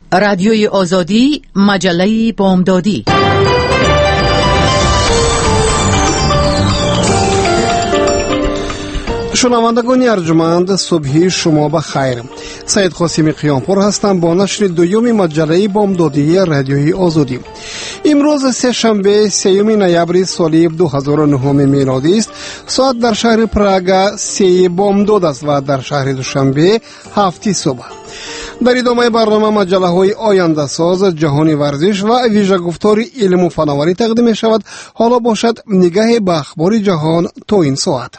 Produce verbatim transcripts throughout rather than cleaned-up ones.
رادیوی آزادی، مجله بامدادی. شنوندگان ارجمند، صبحی شما بخیر. سید قاسمی قیامپور هستم با نشر دوم مجله بامدادی رادیوی آزادی. امروز سه شنبه سیوم نوامبر سال دو هزار و نه میلادی است. ساعت در شهر پراگ سه بامداد است و در شهر دوشنبه هفت صبح. در ادامه برنامه مجله های آینده ساز، جهانی ورزش و ویژه گفتار علم و فناوری تقدیم می شود. حالا باشد نگاه به اخبار جهان تا این ساعت.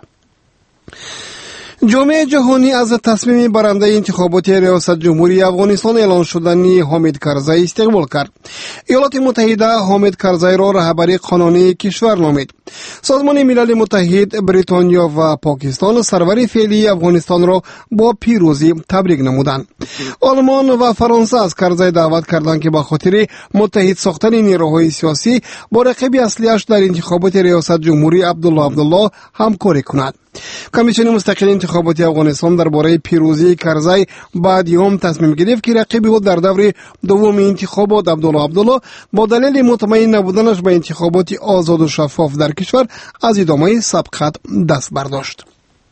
جامعه جهانی از تصمیم برنده انتخابات ریاست جمهوری افغانستان اعلان شدنی حامد کرزی استقبال کرد. ایالات متحده حامد کرزی را رهبر قانونی کشور نامید. سازمان ملل متحد، بریتانیا و پاکستان سرور فعلی افغانستان را با پیروزی تبریک نمودند. آلمان و فرانسه از کرزی دعوت کردند که به خاطر متحد ساختن نیروهای سیاسی با رقیب اصلیش در انتخابات ریاست جمهوری عبدالله عبدالله همکاری کند. کمیسیون مستقل انتخاباتی افغانستان درباره پیروزی کرزی بعد یوم تصمیم گرفت که رقیب او در دور دوم انتخابات عبدالله عبدالله با دلیل مطمئن نبودنش به انتخابات آزاد و شفاف در کشور از ادامه سبقت دست برداشت.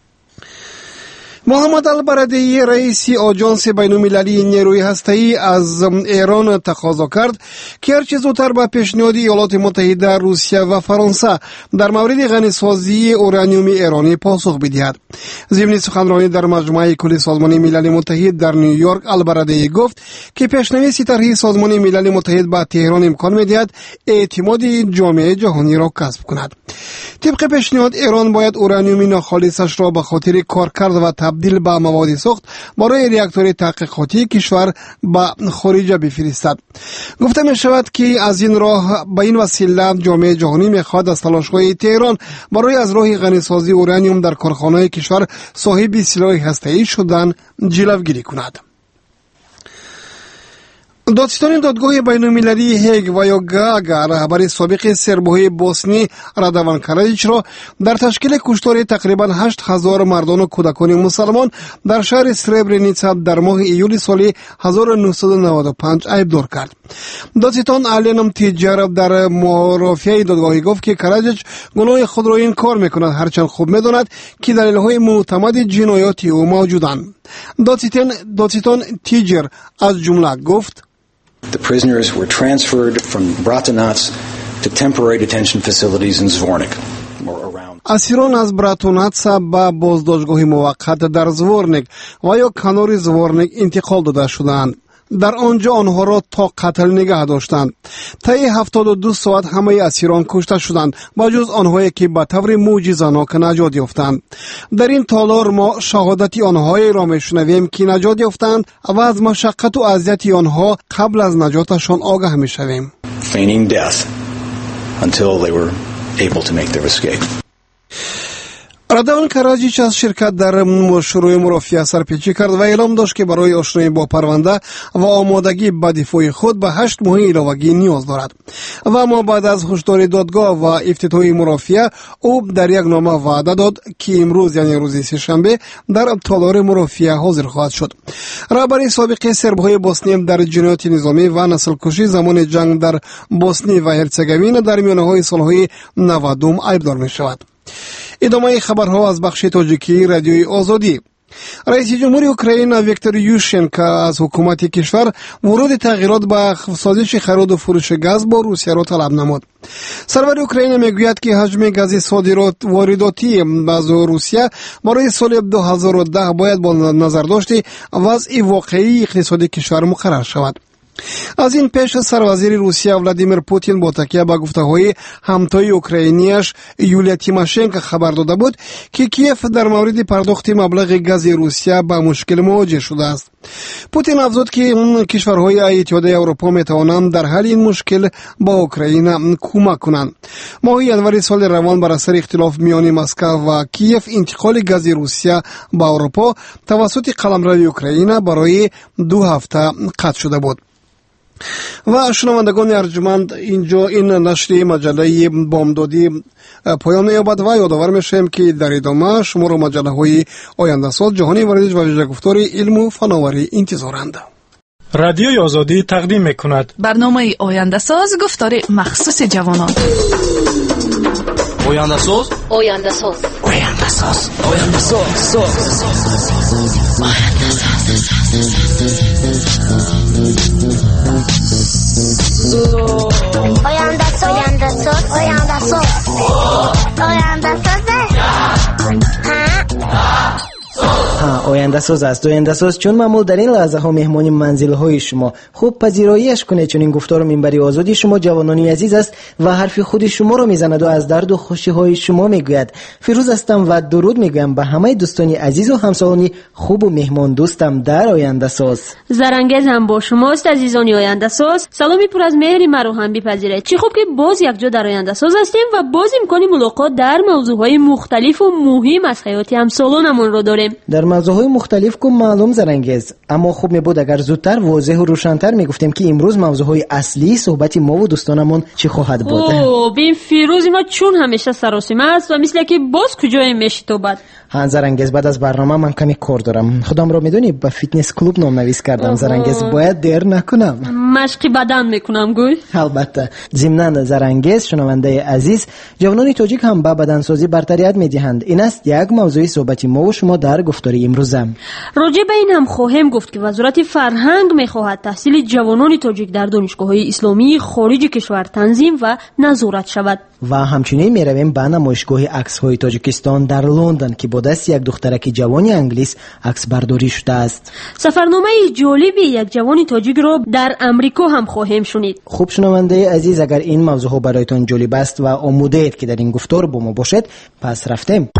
محمد البرادعی رئیس آژانس بین‌المللی نیروی هسته‌ای از ایران تقاضا کرد که هرچه زودتر به پیشنهاد ایالات متحده، روسیه و فرانسه در مورد غنیسازی اورانیوم ایرانی پاسخ بدهد. ضمن سخنرانی در مجمع کل سازمان ملل متحد در نیویورک، البرادعی گفت که پیشنویس طرح سازمان ملل متحد به تهران امکان می‌دهد اعتماد جامعه جهانی را کسب کند. طبق پیشنهاد ایران باید اورانیوم ناخالصش را به خاطر کارکرد و تبدیل به مواد سوخت برای راکتور تحقیقاتی کشور به خارج بفرستد. گفته می شود که از این راه به این وسیله جامعه جهانی میخواد از تلاش‌های تهران برای از راه غنیسازی اورانیوم در کارخانه‌های کشور صاحب سلاح هسته‌ای شدن جلوگیری کند. دادستان دادگاه بین‌المللی هیگ و یوگاگا رهبر سابق سربهای بوسنی رادوان کارادیچ را در تشکیل کشتار تقریبا هشت هزار مردان و کودکان مسلمان در شهر سربرنیتسا در ماه ایول سال هزار و نهصد و نود و پنج عیبدار کرد. دادستان علینم تیجر در مرافعه دادگاه گفت که کارادیچ گناه خود را انکار میکند، هرچند خوب میداند که دلایل معتمد جنایاتی او موجودند. دادستان دادستان تیجر از جمله گفت: The prisoners were transferred from Bratunats to temporary detention facilities in Zvornik. اسیران از براتوناتس به بازداشتگاه موقت در زورنیک و یا کنار زورنیک انتقال داده شدند. در آنجا آنها را تا قتل نگه داشتند. طی هفتاد و دو ساعت همه اسیران کشته شدند با جز آنهایی که به طور معجزه‌ناک نجات یافتند. در این تالار ما شهادت آنهایی را میشنویم که نجات یافتند و از مشقت و اذیت آنها قبل از نجاتشان آگاه میشویم. Feigning death until they were able to make their escape. رادوان کارادیچ از شرکت در شروع مرافعه سرپیچی کرد و اعلام داشت که برای آشنایی با پرونده و آمادگی به دفاع خود به هشت ماه علاوگی نیاز دارد. و اما بعد از هشدار دادگاه و افتتاح مرافعه او در یک نامه وعده داد که امروز یعنی روز سه‌شنبه در تالار مرافعه حاضر خواهد شد. رهبر سابق سربهای بوسنی در جنایات نظامی و نسل‌کشی زمان جنگ در بوسنی و هرزگوین در میانه‌های سال‌های نود عیبدار می‌شود. ادامه خبرها از بخش تاجیکی رادیوی آزادی. رئیس جمهوری اوکراین ویکتور یوشچنکو از حکومت کشور ورود تغییرات به سازش خرید و فروش گاز با روسیه را طلب نمود. سرور اوکراین میگوید که حجم گاز صادرات وارداتی از روسیه برای سال دو هزار و ده باید با نظرداشت وضع واقعی اقتصادی کشور مقرر شود. از این پیش سروزیر روسیه ولادیمیر پوتین با تکیه به گفته‌های همتای اوکراینیش یولیا تیماشنکو خبر داده بود که کیف در مورد پرداخت مبلغ گاز روسیه با مشکل مواجه شده است. پوتین افزود که کشورهای اتحادیه اروپا میتوانند در حل این مشکل با اوکراین کمک کنند. ماه ژانویه سال روان بر اثر اختلاف میان مسکو و کیف انتقال گاز روسیه به اروپا توسط قلمرو اوکراین برای دو هفته قطع شده بود. و شنوندگان ارجمند، اینجا این نشر مجله بامدادی پایان می‌یابد و یادآور می‌شیم که در ادامه شما را مجله های آینده ساز، جهانی ورزش و ویژه گفتار علم و فناوری انتظارند. رادیوی آزادی تقدیم می‌کند برنامه آینده ساز گفتار مخصوص جوانان. آینده ساز آینده ساز آینده ساز آینده ساز آینده ساز آینده ساز آینده ساز آینده ساز ها آینده ساز است. آینده ساز چون معمول در این لحظه ها مهمان منزل های شما خوب پذیراییش کنه، چون این گفتار منبری آزادی شما جوانانی عزیز است و حرف خود شما رو میزند و از درد و خوشی های شما میگوید. فیروز هستم و درود میگم به همه دوستانی عزیز و همسالانی خوب و مهمان دوستم در آینده ساز. زرنگز هم با شماست عزیزانی آینده ساز. سلامی پر از مهری مرا هم بپذیرید. چه خوب که باز یک جا در آینده ساز هستیم و باز امکان ملاقات در موضوعهای مختلف و مهم از حیات همسالانمون رو داریم. در موضوعهای مختلف که معلوم زرنگز، اما خوب می بود اگر زودتر واضح و روشن‌تر میگفتیم که امروز موضوعهای اصلی صحبت ما و دوستانمون چی خواهد بود. اوه ببین فیروز، ما چون همیشه سراسیمه است و مثل که باز کجای میشی تو بعد. ها زرنگز، بعد از برنامه من کمی کار دارم. خودم رو میدونی با فیتنس کلوب نام نویس کردم. زرنگز باید دیر نکنم. مشق بدن میکنم گوی. البته ضمن زرنگز شنونده عزیز، جوانان تاجیک هم با بدنسازی برتریت میدهند. این است یک موضوع صحبتی ما و شما در گفتار امروزم. راجع به این هم خواهم گفت که وزارت فرهنگ میخواهد تحصیل جوانان تاجیک در دانشگاه‌های اسلامی خارج کشور تنظیم و نظارت شود. و همچنین میرویم به نمایشگاه عکس‌های تاجیکستان در لندن که با دست یک دخترک جوانی انگلیس عکس برداری شده است. سفرنامه جالبی یک جوان تاجیک را در امریکا هم خواهیم شنید. خوب شنونده عزیز، اگر این موضوع برایتان جالب است و آماده اید که در این گفتار با ما باشید، پس رفتیم.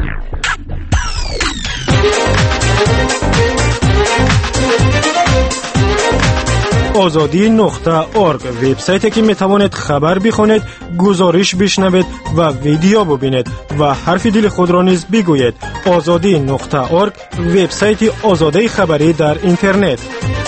آزادی نقطه اورگ وبسایتی که میتوانید خبر بخونید، گزارش بشنوید و ویدیو ببینید و حرف دل خود را نیز بگویید. آزادی نقطه اورگ وبسایت آزادی خبری در اینترنت.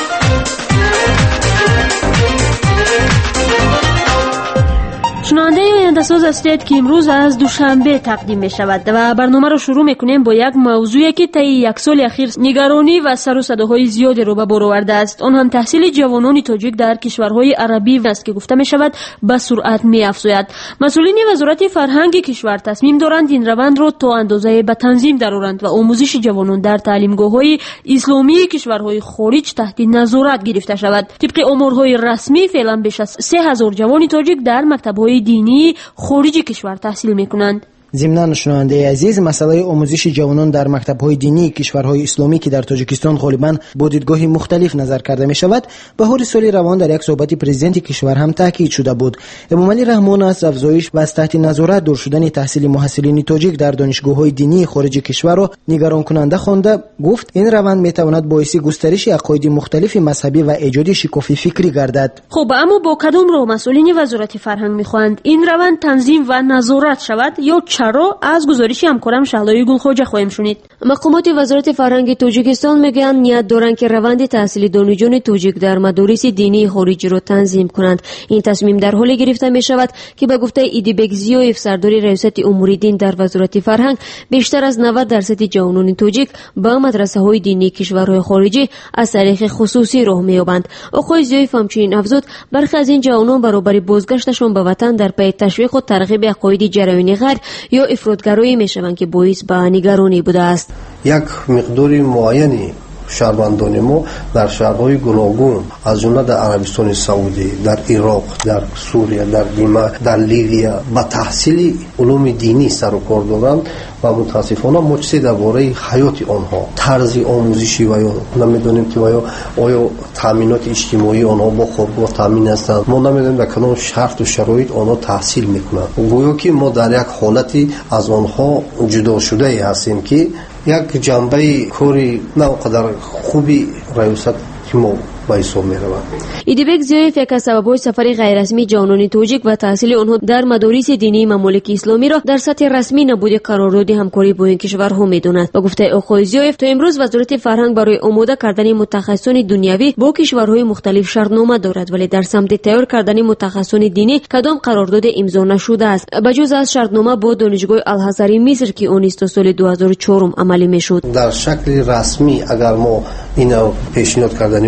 شنونده آینده ساز هستید که امروز از دوشنبه تقدیم می شود و برنامه رو شروع میکنیم با یک موضوعی که طی یک سال اخیر نگرانی و سر و صداهای زیادی رو به بار آورده است. آن هم تحصیل جوانان تاجیک در کشورهای عربی است که گفته می شود به سرعت می افزاید. مسئولین وزارت فرهنگ کشور تصمیم دارند این روند رو تا اندازه به تنظیم درآورند و آموزش جوانان در تعلیمگاه‌های اسلامی کشورهای خارج تحت نظارت گرفته شود. طبق آمارهای رسمی فعلا بیش از سه هزار جوان تاجیک در مکتب‌های دینی خارج کشور تحصیل میکنند. ضمن شنونده عزیز، مسئله آموزش جوانان در مکتب‌های دینی کشورهای اسلامی که در تاجیکستان غالباً با دیدگاه مختلف نظر کرده می شود، بهار سال روان در یک صحبت پرزیدنت کشور هم تاکید شده بود. امامعلی رحمان از افزایش و از تحت نظارت دور شدن تحصیل محصلین تاجیک در دانشگاه‌های دینی خارج کشور را نگران کننده خوانده. گفت این روند می تواند باعث گسترش عقاید مختلف مذهبی و ایجاد شکاف فکری گردد. خب اما با کدام رو مسئولین وزارت فرهنگ می‌خواهند این روند تنظیم و نظارت شود یا چرا؟ از گزارشی همکارم شهلای گلخوجه خواهیم شنید. مقامات وزارت فرهنگ تاجیکستان میگن نیت دارند که روند تحصیل دانشجویان تاجیک در مدارس دینی خارجی را تنظیم کنند. این تصمیم در حالی گرفته می شود که به گفته ایدیبک زیویف سردار ریاست امور دین در وزارت فرهنگ، بیشتر از نود درصد جوانان تاجیک با مدرسه های دینی کشورهای خارجی از طریق خصوصی راه می‌یابند. آقای زیویف همچنین افزود برخی از این جوانان برابر بازگشتشان به وطن در پی تشویق و ترغیب عقاید جریان غیر یا افراطگرایی میشوند که باعث به نگرانی بوده است. یک مقدار معینی شهروندان ما در شهرهای گوناگون از جمله در عربستان سعودی، در عراق، در سوریه، در دمشق، در لیبیا با تحصیل علوم دینی سر و کار دارند و متاسفانه ما چیزی درباره حیات آنها، طرز آموزشی و یا نمیدونیم که آیا آیا تامینات اجتماعی آنها با خوابگاه تامین هستند، ما نمیدونیم در کدام شرط و شرایط آنها تحصیل میکنند. گویا که ما در یک حالتی از آنها جدا شده ای هستیم که یک جنبه کاری نه قدر خوبی ریاست ما با حساب می روند. ایدیبک زیویف یک از سبب‌های سفر غیررسمی جوانان تاجیک و تحصیل آنها در مدارس دینی ممالک اسلامی را در سطح رسمی نبود قرارداد همکاری با این کشورها می‌داند. با گفته آقای زیویف تا امروز وزارت فرهنگ برای آماده کردن متخصصان دنیوی با کشورهای مختلف شرطنامه دارد، ولی در سمت تیار کردن متخصصان دینی کدام قرارداد امضا نشده است. بجز از شرطنامه با دانشگاه الازهر مصر که اون است سال دو هزار و چهار عملی می‌شد. در شکل رسمی اگر ما اینا پیشنهاد کردنی باشیم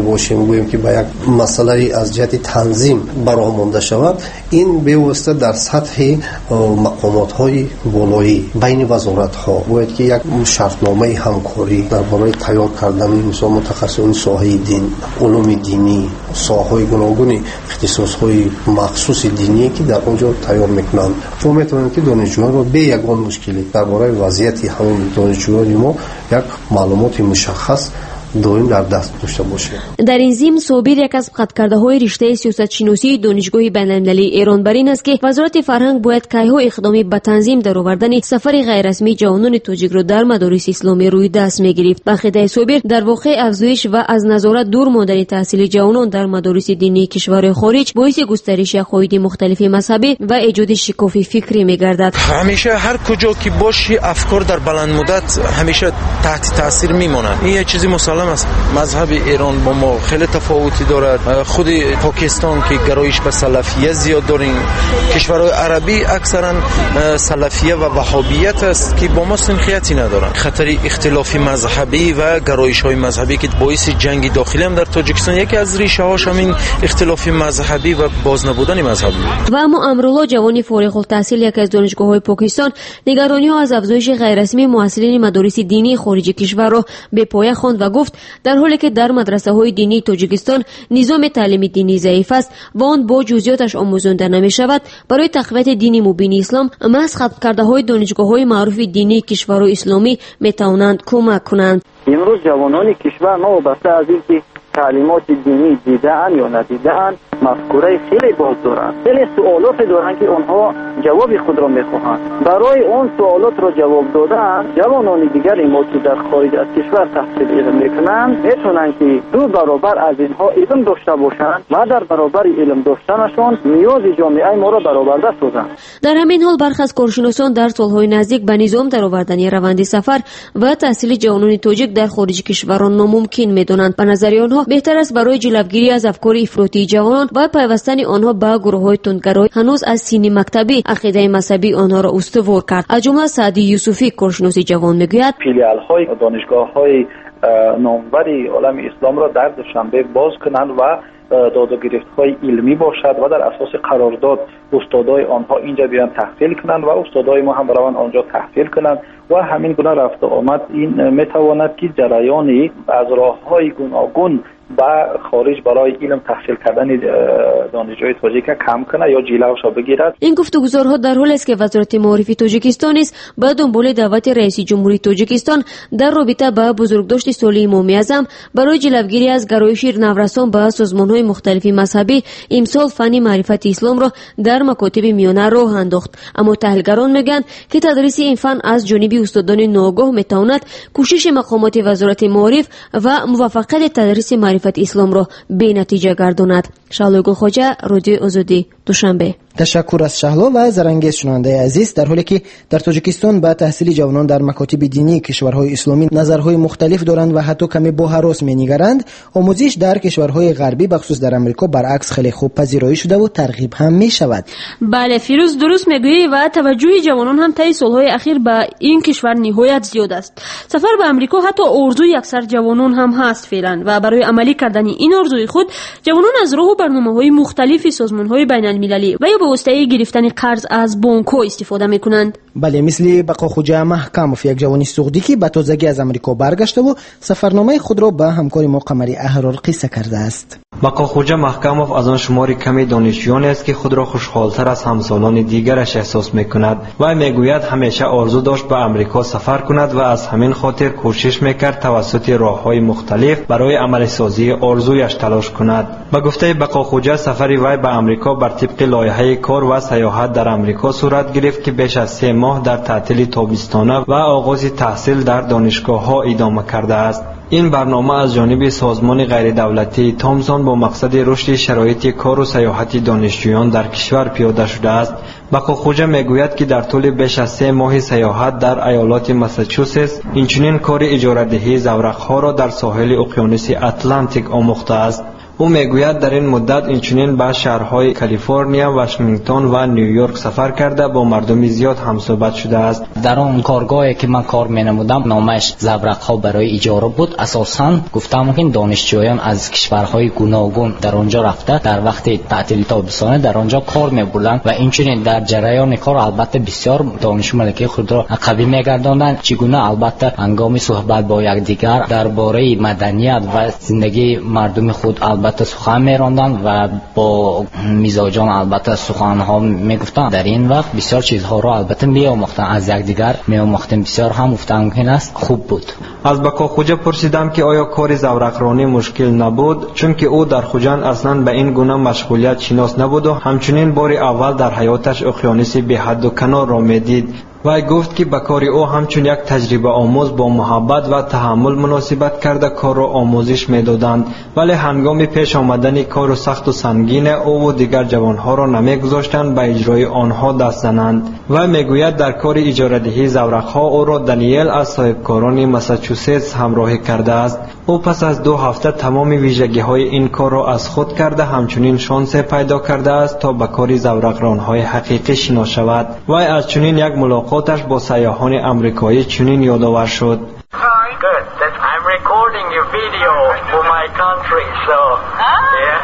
میگوییم که به یک مسئله از جهت تنظیم برآمده شود، این به واسطه در سطح مقامات های بالایی بین وزارت ها باید که یک شرطنامه همکاری درباره تیار کردن مثلا متخصصین ساحه دین، علوم دینی، ساحه‌های گوناگون اختصاص های مخصوص دینی که در اونجا تیار میکنند و میتونند که دانشجویان را به یگان مشکلی درباره وضعیت همون دانشجویان ما یک معلومات مشخص دویم در دست داشته باشه. در این ضمن صابر یک از قطع‌کرده‌های رشته سیاست‌شناسی دانشگاه بین‌المللی ایران بر این است که وزارت فرهنگ باید کایها اقدامی به تنظیم درآوردن سفر غیررسمی جوانان تاجیک را در مدارس اسلامی روی دست می‌گرفت. بخیده صابر در واقع افزایش و از نظارت دور ماندن تحصیل جوانان در مدارس دینی کشور خارج باعث گسترش عقاید مختلف مذهبی و ایجاد شکاف فکری می‌گردد. همیشه هر کجا که باشی افکار در بلند مدت همیشه تحت تاثیر میمونند. این یه چیزی مسلم است. مذهب ایران با ما خیلی تفاوتی دارد. خود پاکستان که گرایش به سلفیه زیاد داریم، کشورهای عربی اکثرا سلفیه و وهابیت است که با ما سنخیتی ندارند. خطر اختلاف مذهبی و گرایش‌های مذهبی که باعث جنگ داخلی هم در تاجیکستان یکی از ریشه‌هاش همین اختلاف مذهبی و باز نبودن مذهبی. و اما امرالله جوانی فارغ التحصیل یک از دانشگاه‌های پاکستان نگرانی‌ها از افزایش غیررسمی محصلین مدارس دینی خارج کشور را به پایه خواند و گفت در حالی که در مدرسه‌های دینی تاجیکستان نظام تعلیم دینی ضعیف است و آن با جزئیاتش آموزانده نمی‌شود، برای تقویت دین مبین اسلام محض خلق کرده‌های دانشگاه‌های معروف دینی کشور اسلامی می‌توانند کمک کنند. امروز جوانان کشور ما وابسته از اینکه تعلیمات دینی دیدن یا ندیدن مفکوره خیلی باز دارند، خیلی سوالات دارند که آنها جواب خود را میخواهند. برای اون سوالات را جواب دادن جوانان دیگری ما که در خارج از کشور تحصیل علم میکنند میتونند که دو برابر از اینها علم داشته باشند و در برابر علم داشتنشان نیاز جامعه ما را برآورده سازند. در همین حال برخی از کارشناسان در سالهای نزدیک به نظام درآوردن روند سفر و تحصیل جوانان تاجیک در خارج کشوران ناممکن میدانند. به نظر آنها بهتر است برای جلوگیری از افکار افراطی جوانان و پیوستن آنها به گروه‌های تندگرای هنوز از سین مکتبی عقیده مذهبی آنها را استوار کرد. از جمله سعدی یوسفی کارشناس جوان میگوید فیلیال‌های دانشگاه‌های ناموری عالم اسلام را در دوشنبه باز کنند و داد و گرفت‌های علمی باشد و در اساس قرارداد استادای آنها اینجا بیان تحصیل کنند و استادای ما هم بروند آنجا تحصیل کنند و همین گونه رفت آمد این میتواند که جریان از راه‌های گوناگون و خارج برای علم تحصیل کردن دانشجوی تاجیک کم کنه یا جلوش را بگیرد. این گفتگوزارها در حالی است که وزارت معارف تاجیکستان است به دنبال دعوت رئیس جمهوری تاجیکستان در رابطه با بزرگداشت سالی امام اعظم برای جلوگیری از گرایش نورسان به سازمان‌های مختلف مذهبی امسال فن معرفت اسلام را در مکاتب میانه راه انداخت. اما تحلیلگران میگویند که تدریس این فن از جانب استادان ناآگاه میتواند کوشش مقامات وزارت معارف و موفقیت تدریس معرفت اسلام را به نتیجه گرداند. شهلا گلخواجه، رادیو آزادی، دوشنبه. تشکر از شهلا و زرنگیز شنونده عزیز. در حالی که در تاجیکستان با تحصیل جوانان در مکاتب دینی کشورهای اسلامی نظرهای مختلف دارند و حتی کمی با هراس می‌نگرند، آموزش در کشورهای غربی بخصوص در امریکا برعکس خیلی خوب پذیرایی شده و ترغیب هم می‌شود. بله فیروز درست میگویی و توجه جوانان هم طی سالهای اخیر به این کشور نهایت زیاد است. سفر به امریکا حتی آرزوی اکثر جوانان هم هست فعلا و برای عملی کردن این آرزوی خود جوانان از راه و برنامه‌های مختلف سازمان‌های بین‌المللی و یا به واسطه گرفتن قرض از بانک‌ها استفاده می‌کنند. بله، مثل بقاخوجه محکموف، یک جوانی سعودی که به تازگی از امریکا برگشته و سفرنامه خود را به همکار ما قمری احرار قصه کرده است. بقاخوجه محکموف از آن شماری کمی دانشجویانی است که خود را خوشحال‌تر از همسالان دیگرش احساس می‌کند و می‌گوید همیشه آرزو داشت به امریکا سفر کند و از همین خاطر کوشش می‌کرد توسط راه‌های مختلف برای عملی سازی آرزویش تلاش کند. به گفته بقاخوجه سفری وی به امریکا بر طبق لایحه کار و سیاحت در امریکا صورت گرفت که بیش از سه ماه در تعطیل تابستانه و آغاز تحصیل در دانشگاه‌ها ادامه کرده است. این برنامه از جانب سازمان غیر دولتی تامسون با مقصد رشد شرایط کار و سیاحت دانشجویان در کشور پیاده شده است. بقاخوجه میگوید که در طول بیش از سه ماه سیاحت در ایالات ماساچوست اینچنین کار اجاره‌دهی زورق‌ها را در ساحل اقیانوس اتلانتیک آموخته است. او میگوید در این مدت اینچنین به شهرهای کالیفرنیا، واشنگتن و نیویورک سفر کرده با مردم زیاد هم صحبت شده است. در آن کارگاهی که من کار می‌نمودم نامش زورق‌ها برای اجاره بود. اساساً گفتم که دانشجویان از کشورهای گوناگون در آنجا رفته در وقت تعطیل تابستانه در آنجا کار می‌بردند و اینچنین در جریان کار البته بسیار دانش ملکه خود را قوی می‌گرداندند. چگونه البته هنگام صحبت با یکدیگر درباره مدنیت و زندگی مردم خود البته سخن می‌راندند و با میزاجان البته سخن‌ها می‌گفتند. در این وقت بسیار چیزها را البته می‌آموختند، از یکدیگر می‌آموختند. بسیار هم گفتم که است خوب بود. از بکا خوجا پرسیدم که آیا کار زورقرانی مشکل نبود، چون که او در خوجند اصلا به این گونه مشغولیت شناس نبود و همچنین بار اول در حیاتش اقیانوس بی حد و کنار را میدید. و گفت که به کار او همچون یک تجربه آموز با محبت و تحمل مناسبت کرده کار را آموزش میدادند، ولی هنگام پیش آمدن کار سخت و سنگین او و دیگر جوانها را نمیگذاشتند به اجرای آنها دست زنند. و میگوید در کار اجاره‌دهی زورق‌ها او را دانیل از صاحبکاران ماساچوستس همراهی کرده است. او پس از دو هفته تمام ویژگی‌های این کار را از خود کرده همچنین شانس پیدا کرده است تا به کار زورقران‌های حقیقی شنا شود. و از چنین یک ملاقاتش با سیاحان آمریکایی چنین یادآور شد. Good. That I'm recording your video for my country, so yeah.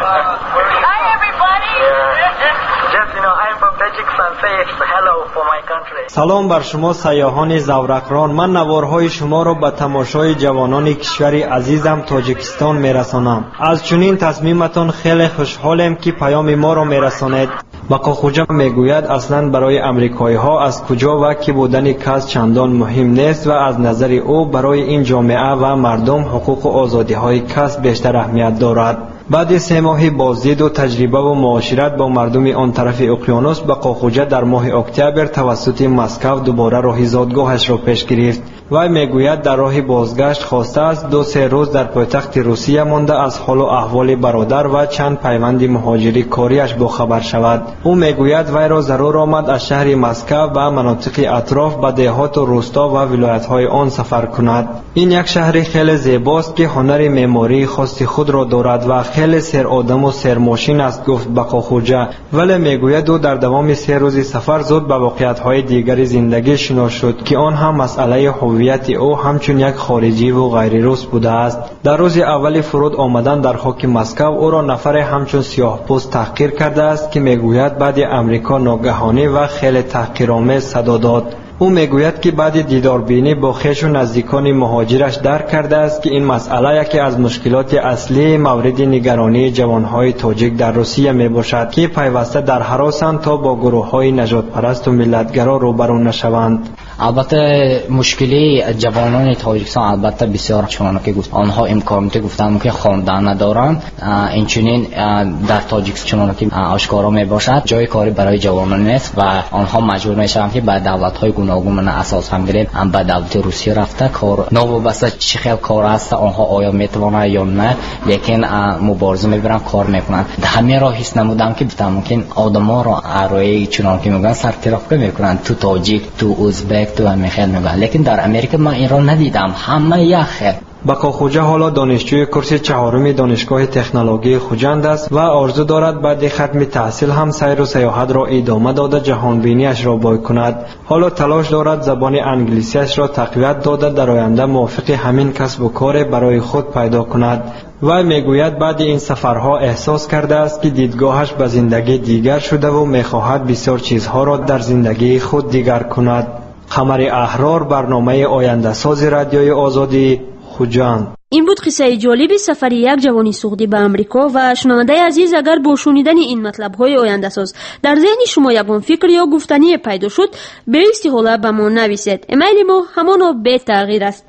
Hi everybody. Yeah. Just you know, I'm from Tajikistan. Say hello for my country. سلام بر شما سیاحان زورقران. من نوارهای شما را به تماشای جوانان کشور عزیزم تاجیکستان میرسانم. از چنین تصمیمتان خیلی خوشحالم که پیام ما را میرسانید. بقا خوجا میگوید اصلا برای امریکایی ها از کجا و کی بودن کس چندان مهم نیست و از نظر او برای این جامعه و مردم حقوق و آزادی های کس بیشتر اهمیت دارد. بعد سه ماه بازدید و تجربه و معاشرت با مردم آن طرف اقیانوس، بقا خوجا در ماه اکتبر توسط مسکو دوباره راه زادگاهش را پیش گرفت. و میگوید در راه بازگشت خواسته است دو سه روز در پایتخت روسیه مانده از حال و احوال برادر و چند پیوند مهاجری کاریش با خبر شود. او میگوید وی را ضرور آمد از شهر مسکو به مناطق اطراف به دهات و روستا و ولایت‌های آن سفر کند. این یک شهر خیلی زیباست که هنر معماری خاص خود را دارد و خیلی سر آدم و سر ماشین است، گفت بقا خوجا. ولی میگوید او در دوام سه روز سفر زود به واقعیت‌های دیگری زندگی شنا شد که آن هم مسئله هویت او همچون یک خارجی و غیر روس بوده است. در روز اول فرود آمدن در خاک مسکو او را نفر همچون سیاه‌پوست تحقیر کرده است که میگوید بعد امریکا ناگهانی و خیلی تحقیرآمیز صدا داد. او میگوید که بعد دیداربینی با خویش و نزدیکان مهاجرش درک کرده است که این مسئله یکی از مشکلات اصلی مورد نگرانی جوانهای تاجیک در روسیه می باشد که پیوسته در هراسند تا با گروه‌های نجات پرست و ملتگرا روبرو نشوند. البته مشکلی جوانان تاجیکستان البته بسیار چون که گفت آنها امکانات گفتن که خواندن ندارند، اینچنین در تاجیکستان چون که آشکارا می باشد جای کاری برای جوانان نیست و آنها مجبور میشن که به دولت‌های گوناگون من اساس هم گرفت هم به دولت روسیه رفته کار نوابسته چه خیلی کار است آنها آیا میتوانند یا نه، لیکن مبارزه میبرن کار میکنن. همین را حس نمودم که ممکن آدما را اروی چون که میگن سر ترافیک میکنن تو تاجیک تو ازبک تو هم خیلی میگن، لیکن در امریکا من این را ندیدم، همه یخه. بقا خوجا حالا دانشجوی کورس چهارم دانشگاه تکنولوژی خوجند است و آرزو دارد بعد ختم تحصیل هم سیر و سیاحت را ادامه داده جهانبینیش را باید کند. حالا تلاش دارد زبان انگلیسیش را تقویت داده در آینده موافق همین کسب و کار برای خود پیدا کند. و میگوید بعد این سفرها احساس کرده است که دیدگاهش به زندگی دیگر شده و میخواهد بسیار چیزها را در زندگی خود دیگر کند. قمر احرار، برنامه آینده ساز رادیوی آزادی، خوجند. این بود قصه جالب سفر یک جوانی سعودی به امریکا و شنونده عزیز اگر با شنیدن این مطلب های آینده ساز در ذهن شما یگان فکر یا گفتنی پیدا شد به استحاله به ما نویسید. ایمیل ما همانا به تغییر است.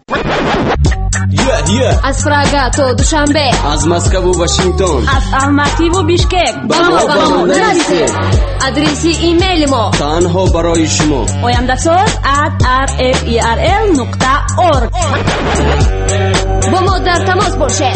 Yeah, yeah. از پراگا تا دوشنبه، از مسکو و واشنگتن، از الماتی و بیشکک با ما با ما نویسید. ادرس ایمیل ما تنها برای شما آینده ساز at r f e r l نقطه org. با ما در تماس باشه.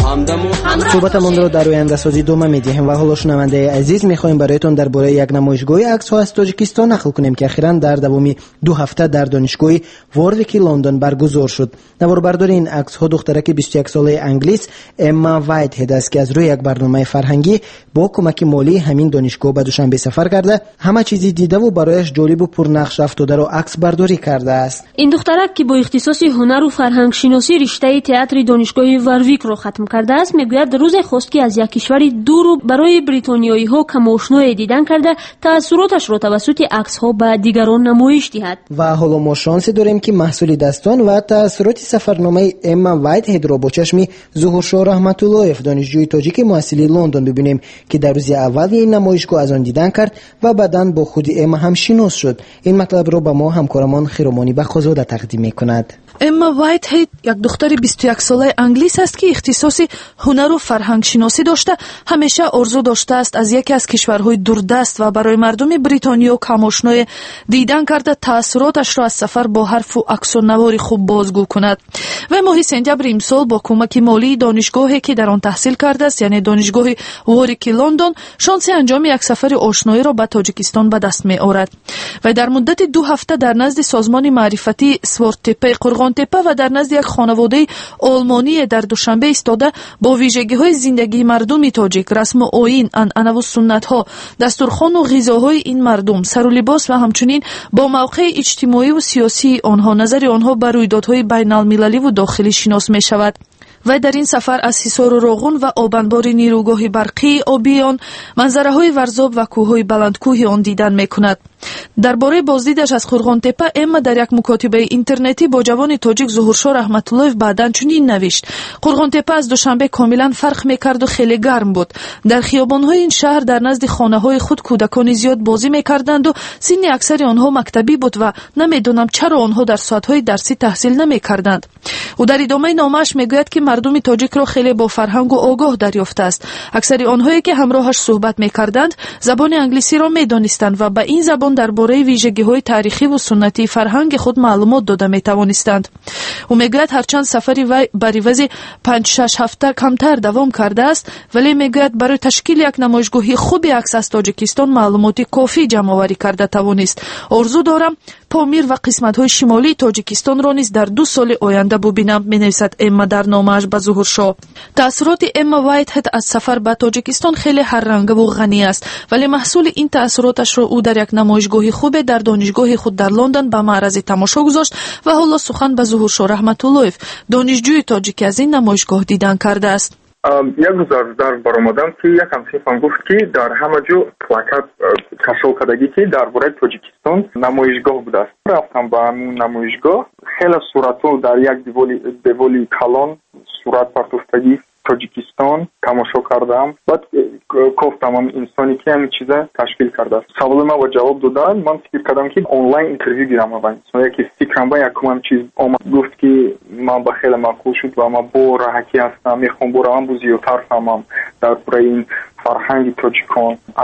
صحبتمون رو در آینده سازی دومه میدیم و حالا شنونده عزیز میخوایم برایتون درباره یک نمایشگاه عکس ها از تاجیکستان نقل کنیم که اخیراً در دوام دو هفته در دانشگاه واردویک لندن برگزار شد. نواربردار این عکس ها دخترک بیست و یک ساله انگلیس اما وایت هد است که از روی یک برنامه فرهنگی با کمک مالی همین دانشگاه به دوشنبه سفر کرده، همه چیزی دیده و برایش جالب و پرنقش افتاده رو عکس برداری کرده است. این دخترک که با اختصاص هنر و فرهنگ شناسی رشته تئاتر دانشگاه واردویک رو ختم کرده است، میگوید روز خواست که از یک کشور دور رو برای بریتانیایی ها کم آشنا دیدن کرده تأثیراتش رو توسط عکس ها به دیگران نمایش دهد. و حالا ما شانس داریم که محصول دستان و تأثیرات سفرنامه اما وایت هد را با چشم ظهورشاه رحمت اللهیف دانشجوی تاجیک محصلی لندن ببینیم که در روز اول این نمایشگاه از آن دیدن کرد و بعداً با خود اما هم شناس شد. این مطلب رو به ما همکارمان خیرمانی بخزاده تقدیم می‌کند. اما وایت هید یک دختر بیست و یک ساله انگلیس است که اختصاص هنر و فرهنگ شناسی داشته. همیشه آرزو داشته است از یکی از کشورهای دوردست و برای مردم بریتانیا کم آشنا دیدن کرده تأثیراتش را از سفر با حرف و عکس و نوار خوب بازگو کند. و ماه سپتامبر امسال با کمک مالی دانشگاهی که در آن تحصیل کرده است، یعنی دانشگاه واردویک لندن، شانس انجام یک سفر آشنایی را به تاجیکستان به دست می آورد و در مدت دو هفته در نزد سازمان معرفتی سوارتپه قرغان تپه و در نزد یک خانواده آلمانی در دوشنبه ایستاده با ویژگی‌های زندگی مردم تاجیک، رسم و آیین، عنعنه و سنت‌ها، دستورخوان و غذاهای این مردم، سر و لباس و همچنین با موقع اجتماعی و سیاسی آنها، نظر آنها بر رویدادهای بین‌المللی و داخلی شناس می‌شود. و در این سفر از حصار روغن و آبانبار نیروگاه برقی آبیان، منظره‌های ورزاب و کوه‌های بلندکوه آن دیدن می‌کند. درباره بازدیدش از قرغان تپه اما در یک مکاتبه اینترنتی با جوان تاجیک ظهورشاه رحمت اللهیف بعداً چنین نوشت: قرغان تپه از دوشنبه کاملا فرق می‌کرد و خیلی گرم بود. در خیابان‌های این شهر در نزد خانه‌های خود کودکان زیاد بازی می‌کردند و سن اکثر آنها مکتبی بود و نمی‌دانم چرا آنها در ساعت‌های درسی تحصیل نمی‌کردند. او در ادامه نامه‌اش می‌گوید که مردم تاجیک را خیلی با فرهنگ و آگاه دریافته است. اکثر آنهایی که همراهش صحبت می‌کردند زبان انگلیسی را می‌دانستند و به این زبان درباره ویژگی‌های تاریخی و سنتی فرهنگ خود معلومات داده می‌توانستند. او می‌گوید هرچند سفری وی بر عوض پنج شش هفته کمتر دوام کرده است، ولی می‌گوید برای تشکیل یک نمایشگاه خوب عکس از تاجیکستان معلومات کافی جمع‌آوری کرده توانست. آرزو دارم پامیر و قسمت‌های شمالی تاجیکستان را نیز در دو سال آینده ببینم، می‌نویسد اما در نامه‌اش به ظهورشاه. تأثیرات اما وایت هد از سفر به تاجیکستان خیلی هر رنگ و غنی است، ولی محصول این تأثیراتش را او در یک نمایشگاه خوب در دانشگاه خود در لندن به معرض تماشا گذاشت و حالا سخن به ظهورشاه رحمت اللهیف دانشجوی تاجیک از این نمایشگاه دیدن کرده است. یک گزارش در برآمدم که یک همسایه‌ام گفت که در همه جا پلاکت کشف کردگی که درباره تاجیکستان نمایشگاه بوده است. رفتم به همون نمایشگاه، خیلی صورت‌ها در یک دیوالی دیوالی کلان صورت پرتوفتگی تاجیکستان تماشا کردم. بعد گفتم هم انسانی که همین چیزا تشکیل کرده است. سوال ما و جواب دادن. من فکر کردم که آنلاین اینترویو گیرم با انسانی که فکرم با یک کم چیز آمد گفت که من با خیلی معقول شد و من با راحتی هستم، میخوام برم بو زیادتر فهمم درباره این فرهنگ تاجیکان، از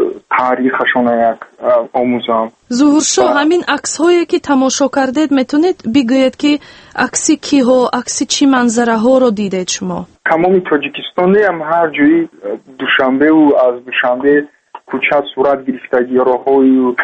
تاریخشون یک آموزم. ظهورشاه، همین عکس‌هایی که تماشا کردید میتونید بگویید که عکس کیها، عکس چی منظره ها رو دیدید شما؟ تمام تاجیکستان هم هر جایی دوشنبه و از دوشنبه کوچه صورت گرفتگی راه‌های و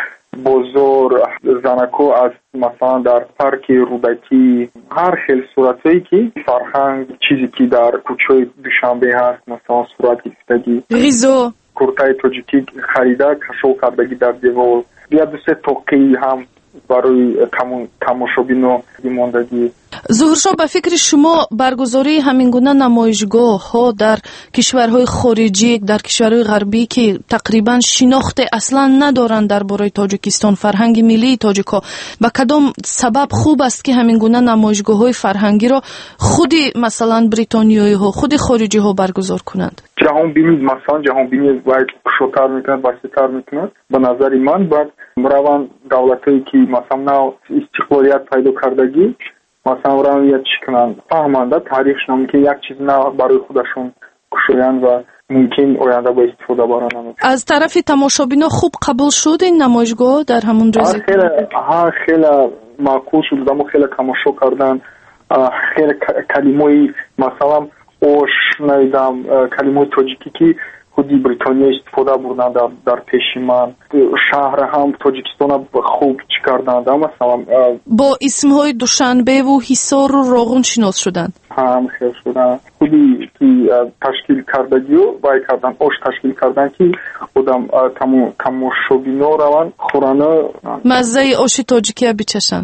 بازار زنکو از مثلا در پارک رودکی هر خیلی صورتایی که فرهنگ چیزی که در کوچه دوشنبه هست، مثلا صورت گرفتگی غذا کورتای تاجیکی خریده کشف کردگی در دیوار یا دو سه توقی هم برای تماشابینو ماندگی. ظهورشاه، به فکر شما برگزاری همین گونه نمایشگاه ها در کشورهای خارجی، در کشورهای غربی که تقریبا شناخت اصلا ندارند درباره تاجیکستان، فرهنگ ملی تاجیکا، به کدام سبب خوب است که همین گونه نمایشگاه های فرهنگی را خود مثلا بریتانیایی ها، خود خارجی ها برگزار کنند؟ جهان بینی، مثلا جهان بینی باید کشوتر میکند، بسیتر میکند. به نظر من باید مروان دولتایی که مثلا استقلالیت پیدا کردگی مثلا رویت چکنن فهمانده تاریخشون که یک چیز نه برای خودشون کشویند و ممکن آینده با استفاده برانند. از طرف تماشابینا خوب قبول شد این نمایشگاه در همون روز؟ خیلی ها خیلی معقول شد، دمو خیلی تماشا کردن خیلی کلمه‌ای مثلا اوش ندیدم کلمه تاجیکی که خودی بریتانیا استفاده بردن در, در پیش من شهر هم تاجیکستان خوب چی کردن مثلا با اسمهای دوشنبه و حصار و راغون شناس شدن هم خیلی شدن خودی که تشکیل کردگی و باید کردن اوش تشکیل کردن که خودم تماشابینا روان خورانه مزه آش تاجیکی ها بچشن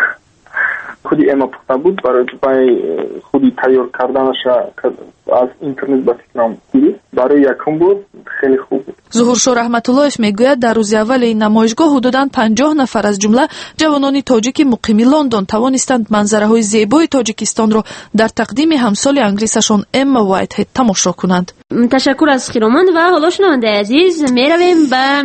خودی اما پخته بود برای خودی تیار کردنش از اینترنت با تکنام گیری برای یکم بود خیلی خوب بود. ظهورشو رحمتاللهف میگوید در روز اول این نمایشگاه حدوداً پنجاه نفر از جمله جوانان تاجیک مقیم لندن توانستند منظره های زیبای تاجیکستان را در تقدیم همسال انگلیسشان اما وایتهد تماشا کنند. تشکر از خیرمان و حالا شنونده عزیز میرویم به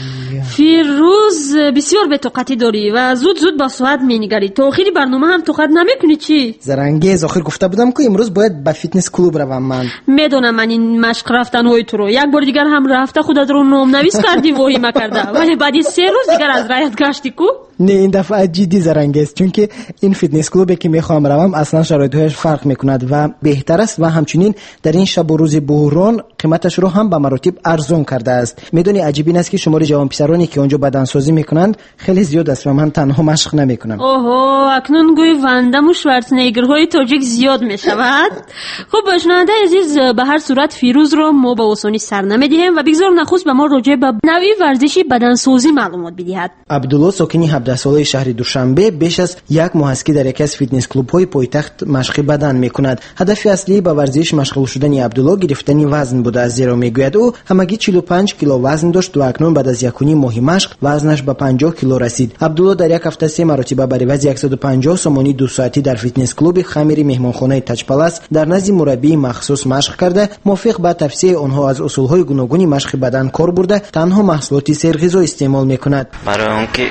فیروز. بسیار به طاقتی داری و زود زود با ساعت مینگری. تا آخری برنامه هم طاقت نمیکنی چی؟ زرنگیز آخر گفته بودم که امروز باید به فیتنس کلوب روم. من میدونم من این مشق رفتن های تو رو یک بار دیگر هم رفته خودت رو نام نویس کردی وحیمه کرده ولی بعد سه روز دیگر از رایت گشتی کو؟ نه این دفعه جدی زرنگیز، چون که این فیتنس کلوبی که میخوام روم اصلا شرایطش فرق میکند و بهتر است و همچنین در این شب و روز بحران قیمتش رو هم به مراتب ارزان کرده است. میدونی عجیب این است که شمار جوان پسرانی که اونجا بدنسازی میکنند خیلی زیاد است و من تنها مشق نمیکنم. اوه اکنون گوی وندم و شوارزنگرهای تاجیک زیاد میشود. خب باشنده عزیز، به هر صورت فیروز رو ما با آسانی سر نمیدیم و بگذار نخست به ما راجع به نوعی ورزشی بدنسازی معلومات بدهد. عبدالله ساکنی هفده ساله شهر دوشنبه بیش از یک ماه است که در یکی از فیتنس کلوب‌های پایتخت مشق بدن میکند. هدف اصلی با ورزش مشغول شدن عبدالله گرفتن وزن بوده، زیرا میگوید او همگی چهل و پنج کیلو وزن داشت و اکنون بعد از یک و نیم ماه مشق وزنش به پنجاه کیلو رسید. عبدالله در یک هفته سه مرتبه بر عوض صد و پنجاه سومانی دو ساعتی در فیتنس کلوب خمیری مهمانخانه تاج پالاس در نزد مربی مخصوص مشق کرده. موافق با تفسیر آنها از اصولهای گوناگون مشق بدن کار برده، تنها محصولات سرغذا استعمال میکند. برای آنکه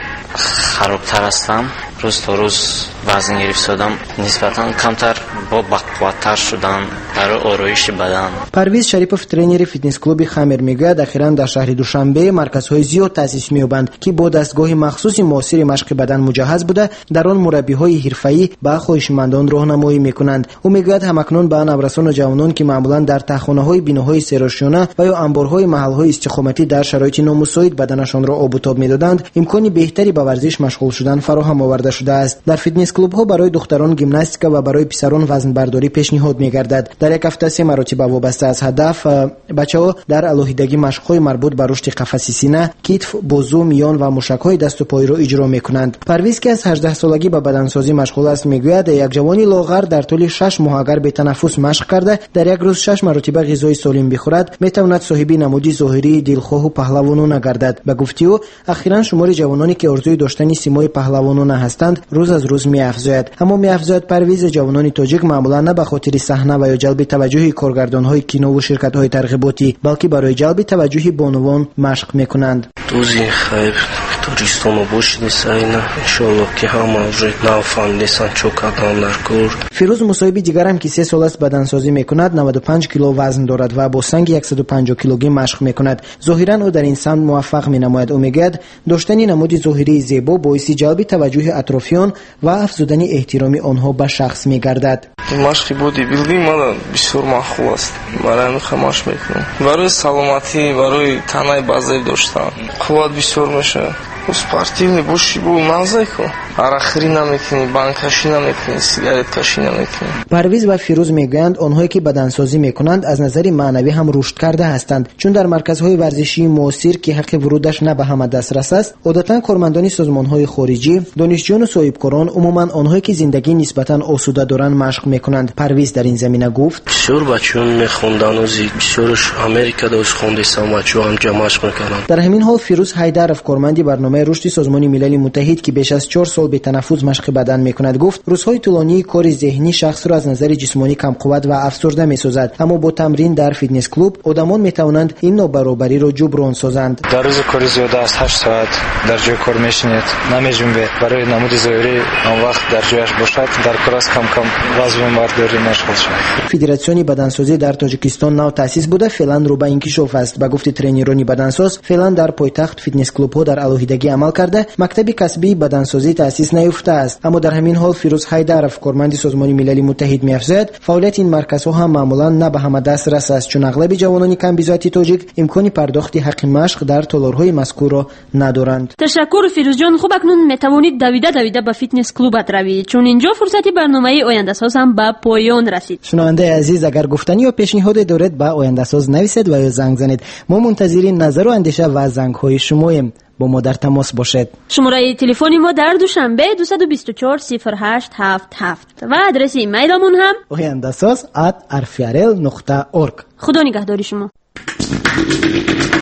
خرابتر هستم روز تا روز وزن گرفت شدم، نسبتا کمتر با بقوتر شدن برای آرایش بدن. پرویز شریفوف ترینر فیتنس کلوب خمیر میگوید اخیراً در شهر دوشنبه مرکزهای زیاد تأسیس می‌یابند که با دستگاه مخصوص معاصر مشق بدن مجهز بوده در آن مربی‌های حرفه‌ای به خواهشمندان راهنمایی می‌کنند. او میگوید همکنون به نوجوانان و جوانان که معمولاً در تخمه‌های بیناهای سراشیانه و یا انبارهای محل‌های استقامتی در شرایط نامساعد بدنشان را آب و تاب می‌دادند، امکانی بهتری به ورزش مشغول شدن فراهم آورده شده است. در فیتنس کلوب‌ها برای دختران گیمناستیک و برای پسران وزن برداری پیشنهاد می‌گردد. در یک هفته سه مرتبه وابسته از هدف بچه‌ها در الوهیدگی مشق‌های مربوط به رشد قفس سینه، کتف، بازو، میان و مشک‌های دست و پای را اجرا می‌کنند. پرویز که از هجده سالگی به بدنسازی مشغول است میگوید یک جوانی لاغر در طول شش ماه اگر به تنفس مشق کرده در یک روز شش مرتبه غذای سالم بخورد میتواند صاحب نمودی ظاهری دلخواه و پهلوانانه گردد. به گفته او اخیراً شمار جوانانی که آرزوی داشتن سیمای پهلوانانه هستند روز از روز می‌افزاید. اما می‌افزاید پرویز جوانان تاجیک معمولاً نه به خاطر صحنه و یا جلب توجه کارگردان‌های کینو و شرکت‌های ترغیباتی بلکه برای جلب توجه بانوان مشق می‌کنند. دوزی خیر توریستانو باشید ساینا انشالله که همه روی نافان نیستن چوکادان در کور. فیروز مصاحبی دیگر هم که سه سال است بدنسازی میکند، نود و پنج کیلو وزن دارد و با سنگ صد و پنجاه کیلوگرم مشق میکند. ظاهرا او در این سمت موفق مینماید. او میگوید داشتن نمودی ظاهری زیبا باعث جلب توجه اطرافیان و افزودن احترام آنها به شخص میگردد. مشق بودی بیلدینگ مالا بسیار معقول است. برای میخوام مشق میکنم. برای سلامتی، برای تنهای بازی داشتن. قوت بسیار میشه. спортивный боши бу маза ко арахри намекини банкаши намекини сигарет каши намекини. پرویز و فیروز میگویند آنهایی که بدنسازی میکنند از نظر معنوی هم رشد کرده هستند، چون در مرکزهای ورزشی معاصر که حق ورودش نه به همه دسترس است عادتا کارمندان سازمانهای خارجی، دانشجویان و صاحبکاران، عموما آنهایی که زندگی نسبتا آسوده دارند مشق میکنند. پرویز در این زمینه گفت بسیار بچه‌ها میخوندن و زید بسیارش امریکا دوست خوندستان بچه‌ها همجا مشق میکنند. در همین حال فیروز حیدرов کارمند برنامه رشد سازمان ملل متحد که بیش از چهار سال به تنفس مشق بدن میکند گفت روزهای طولانی کار ذهنی شخص را از نظر جسمانی کم قوت و افسرده میسازد، اما با تمرین در فیتنس کلوب آدمان میتوانند این نابرابری را جبران سازند. در روز کاری زیاده است، هشت ساعت در جای کار میشینید، نمیجنبه. برای نمود ظاهری آن وقت در جایش باشد در کلاس کم کم وزن برداری مشغول شود. فدراسیون بدنسازی در تاجیکستان نو تأسیس بوده، فعلا رو به انکشاف است. به گفته ترینران بدنساز فعلا در پایتخت فیتنس کلوب ها در الوهیدگی عمل کرده. مکتب کسبی بدنسازی تأسیس نیافته است. اما در همین حال فیروز حیدرов کارمند سازمان ملل متحد می‌افزاید فعالیت این مرکزها هم معمولا نه به همه دسترس است، چون اغلب جوانان کم بضاعت تاجیک امکان پرداخت حق مشق در تالارهای مذکور را ندارند. تشکر فیروز جان. خوب اکنون میتوانید دویده دویده به فیتنس کلوبت روید، چون اینجا فرصت برنامه آینده ساز هم به پایان رسید. شنونده عزیز، اگر گفتنی یا پیشنهاد دارید به آینده ساز نویسید و یا زنگ زنید. ما منتظر نظر و اندیشه و زنگ های شماییم. با ما در تماس باشید. شماره تلفن ما در دوشنبه دو دو چهار صفر هشت هفت هفت و آدرس ایمیلمون هم oyandasaz at arfiarel نقطه org. خدا نگهداری شما.